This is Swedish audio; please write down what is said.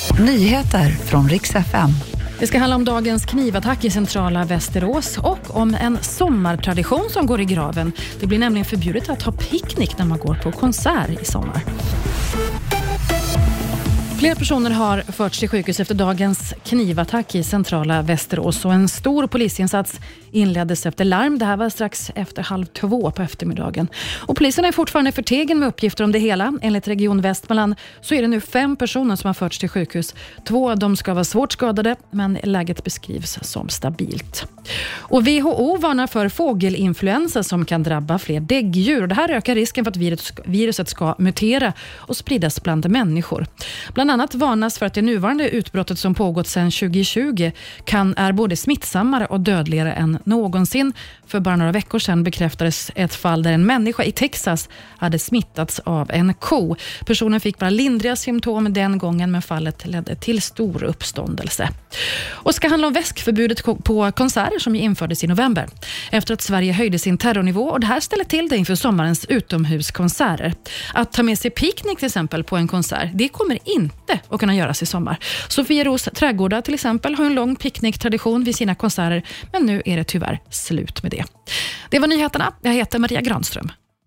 Nyheter från Rix FM. Det ska handla om dagens knivattack i centrala Västerås och om en sommartradition som går i graven. Det blir nämligen förbjudet att ha picknick när man går på konsert i sommar. Flera personer har förts till sjukhus efter dagens knivattack i centrala Västerås och en stor polisinsats inleddes efter larm. Det här var strax efter 1:30 på eftermiddagen. Och polisen är fortfarande förtegen med uppgifter om det hela. Enligt Region Västmanland så är det nu 5 personer som har förts till sjukhus. 2 av dem ska vara svårt skadade, men läget beskrivs som stabilt. Och WHO varnar för fågelinfluensa som kan drabba fler däggdjur. Det här ökar risken för att viruset ska mutera och spridas bland människor. Bland annat varnas för att det nuvarande utbrottet som pågått sedan 2020 är både smittsammare och dödligare än någonsin. För bara några veckor sedan bekräftades ett fall där en människa i Texas hade smittats av en ko. Personen fick bara lindriga symptom den gången, men fallet ledde till stor uppståndelse. Och ska handla om väskförbudet på konserter som infördes i november. Efter att Sverige höjde sin terrornivå, och det här ställer till det inför sommarens utomhuskonserter. Att ta med sig picknick till exempel på en konsert, det kommer inte att kunna göras i sommar. Sofieros trädgårdar till exempel har en lång picknicktradition vid sina konserter, men nu är det tyvärr slut med det. Det var nyheterna. Jag heter Maria Granström.